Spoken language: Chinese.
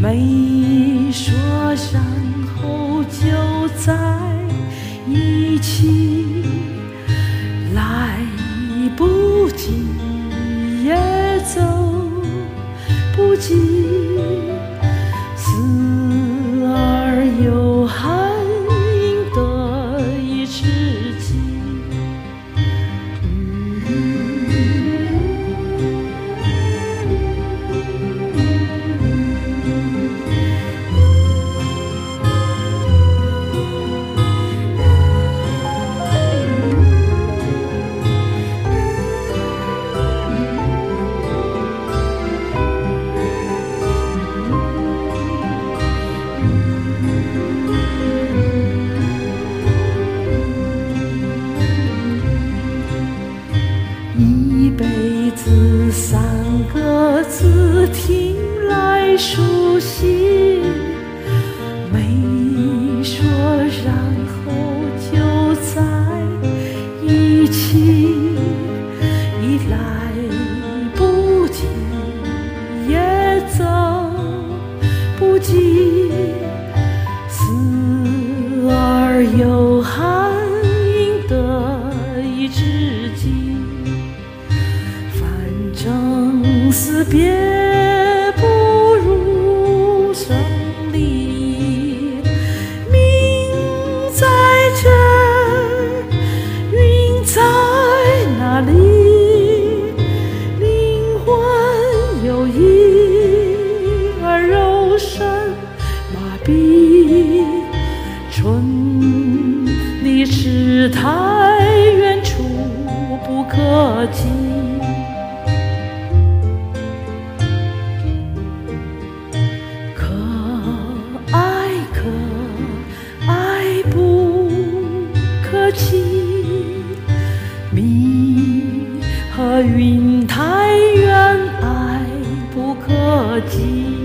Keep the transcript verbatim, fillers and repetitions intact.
没说然后就在一起，来不及也走不及，死而又含赢得一知己。一辈子三个字听来熟悉，没说然后就在一起，已来不及也走不及，死而又含赢得一知己。死别不如生离，命在这儿，运在哪里？灵魂有意，而肉身麻痹。春离池太远处不可及。迷和云太远，爱不可及。